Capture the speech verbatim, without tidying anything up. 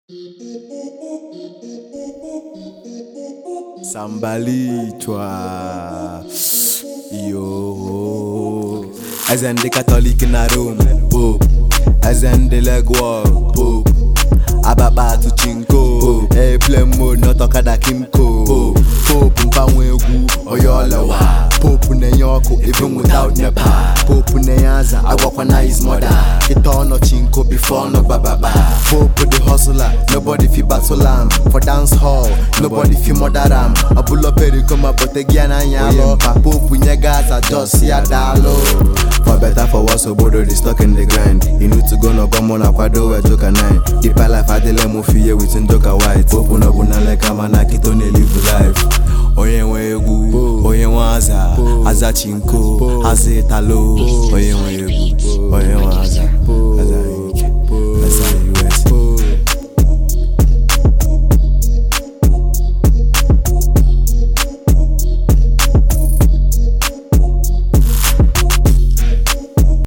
Sambali, toi. Yo. As in the Catholic in a room. Pope. As in the leg walk. Pope. Ababa to chinko. Airplane mode, not Okada Kimco. Pope. Mpamwegu. Oyolawa. Pope Nenyoko, even without Nepa. Pope Neyanza, I walk on his mother. Kito no chinko before no bababa. Pope the hustler, nobody fi battle am. For dance hall, nobody fi mother ram. A pull up peri come but the giana yalo. Pope nyegas a just see a dalo. For better for worse, so bodo they stuck in the grind. You need to go no come on a quado a joke a nine. The pala fa de lemo fiye with in joke a white. Pope no guna like a man a kito ne live life. Oye wegu, oye waza, aza chinko, aze talo, oye wegu, oye waza.